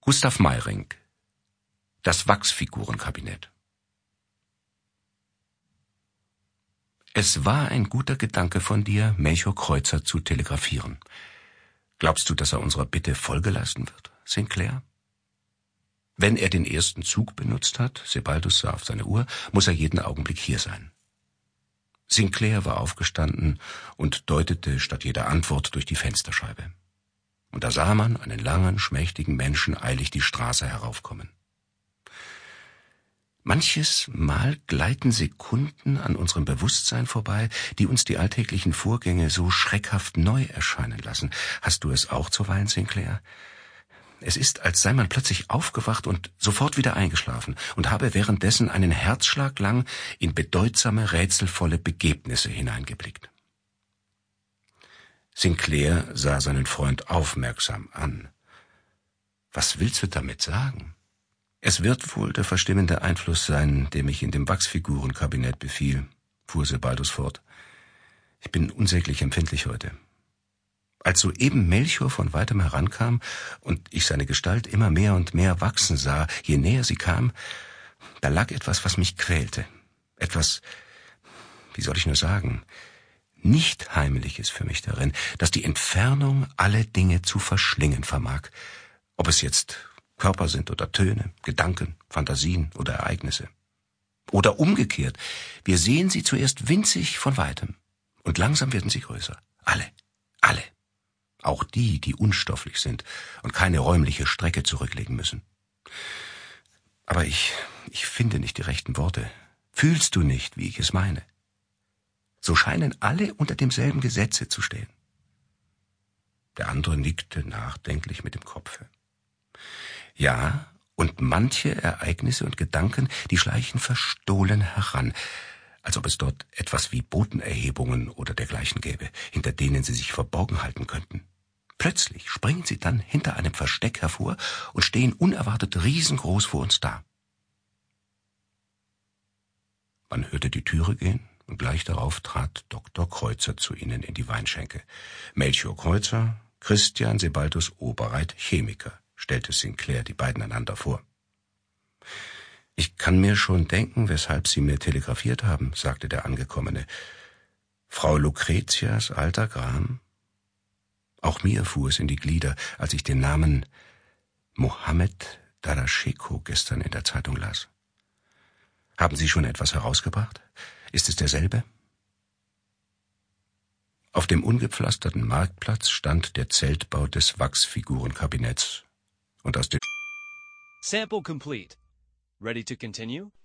Gustav Meyring. Das Wachsfigurenkabinett. Es war ein guter Gedanke von dir, Melchior Kreuzer zu telegrafieren. Glaubst du, dass er unserer Bitte Folge leisten wird, Sinclair? Wenn er den ersten Zug benutzt hat, Sebaldus sah auf seine Uhr, muss er jeden Augenblick hier sein. Sinclair war aufgestanden und deutete statt jeder Antwort durch die Fensterscheibe. Und da sah man einen langen, schmächtigen Menschen eilig die Straße heraufkommen. Manches Mal gleiten Sekunden an unserem Bewusstsein vorbei, die uns die alltäglichen Vorgänge so schreckhaft neu erscheinen lassen. Hast du es auch zuweilen, Sinclair? Es ist, als sei man plötzlich aufgewacht und sofort wieder eingeschlafen und habe währenddessen einen Herzschlag lang in bedeutsame, rätselvolle Begebnisse hineingeblickt. Sinclair sah seinen Freund aufmerksam an. Was willst du damit sagen? Es wird wohl der verstimmende Einfluss sein, der mich in dem Wachsfigurenkabinett befiel, fuhr Sebaldus fort. Ich bin unsäglich empfindlich heute. Als soeben Melchior von weitem herankam und ich seine Gestalt immer mehr und mehr wachsen sah, je näher sie kam, da lag etwas, was mich quälte. Etwas, wie soll ich nur sagen, nicht Heimliches für mich darin, dass die Entfernung alle Dinge zu verschlingen vermag, ob es jetzt Körper sind oder Töne, Gedanken, Fantasien oder Ereignisse. Oder umgekehrt, wir sehen sie zuerst winzig von weitem und langsam werden sie größer. Alle. Auch die, die unstofflich sind und keine räumliche Strecke zurücklegen müssen. Aber ich finde nicht die rechten Worte. Fühlst du nicht, wie ich es meine? So scheinen alle unter demselben Gesetze zu stehen. Der andere nickte nachdenklich mit dem Kopfe. Ja, und manche Ereignisse und Gedanken, die schleichen verstohlen heran, als ob es dort etwas wie Botenerhebungen oder dergleichen gäbe, hinter denen sie sich verborgen halten könnten. Plötzlich springen sie dann hinter einem Versteck hervor und stehen unerwartet riesengroß vor uns da. Man hörte die Türe gehen und gleich darauf trat Dr. Kreuzer zu ihnen in die Weinschenke. Melchior Kreuzer, Christian Sebaldus Oberreit, Chemiker, stellte Sinclair die beiden einander vor. Ich kann mir schon denken, weshalb Sie mir telegrafiert haben, sagte der Angekommene. Frau Lucretias alter Gram? Auch mir fuhr es in die Glieder, als ich den Namen Mohammed Darascheko gestern in der Zeitung las. Haben Sie schon etwas herausgebracht? Ist es derselbe? Auf dem ungepflasterten Marktplatz stand der Zeltbau des Wachsfigurenkabinetts und aus dem Sample complete. Ready to continue?